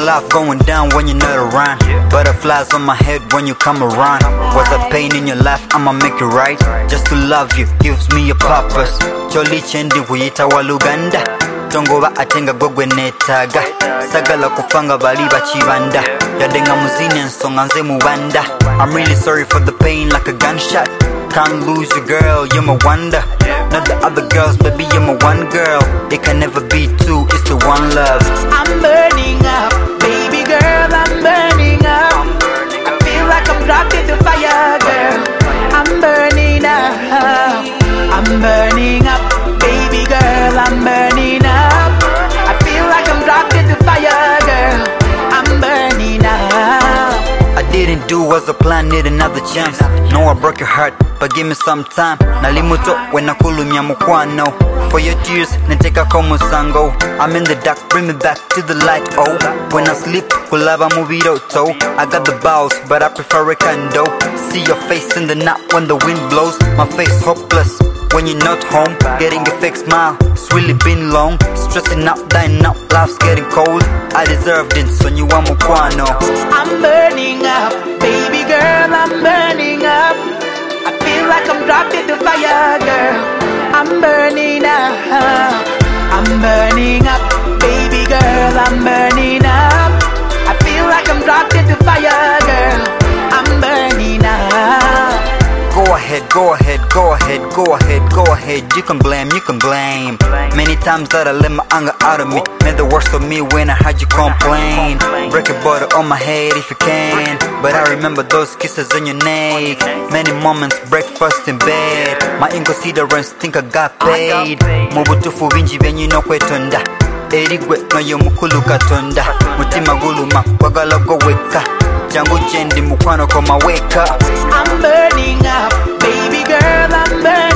love going down when you're not around. Butterflies on my head when you come around. What's a pain in your life, I'ma make it right. Just to love you gives me a purpose. Choli chendi kuyita waluganda. Tongoba atenga gogwe netaga. Sagala kufanga bali bachibanda. Yadenga muzini nsonga nze mubanda. I'm really sorry for the pain like a gunshot. Can't lose your girl, you're my wonder. Not the other girls, baby, you're my one girl. It can never be two, it's the one love. I'm burning up, baby girl, I'm burning up. I feel like I'm dropped in the fire, girl. I'm burning up, I'm burning up, baby girl, I'm burning up. I feel like I'm dropped in the fire, girl. I'm burning up. I didn't do as a plan, need another chance. No, I broke your heart, but give me some time. Nalimuto when I kulumya mukwano. For your tears, neteka komo sango. I'm in the dark, bring me back to the light, oh. When I sleep, kulaba mubiroto. I got the balls, but I prefer a condo. See your face in the night when the wind blows. My face hopeless when you're not home. Getting a fake smile, it's really been long. Stressing out, dying out, life's getting cold. I deserved it, so you want mukwano. I'm burning up, baby girl, I'm burning up. I feel like I'm dropped in the fire, girl. I'm burning up, I'm burning up, baby girl, I'm burning up. I feel like I'm dropped in the fire, girl. I'm burning up. Go ahead, go ahead, go ahead, go ahead, go ahead. You can blame, you can blame. Many times that I let my anger out of me. Made the worst of me when I heard you complain. Break a bottle on my head if you can. But I remember those kisses on your neck. Many moments, breakfast in bed. My inconsiderance think I got paid. Mubutufu binji benyu no kwetonda. Erigwe no yo mukulu katonda. Mutima guluma wagala go weka. Jangu jendi mukwano koma weka. I'm burning up, baby girl, I'm burning up.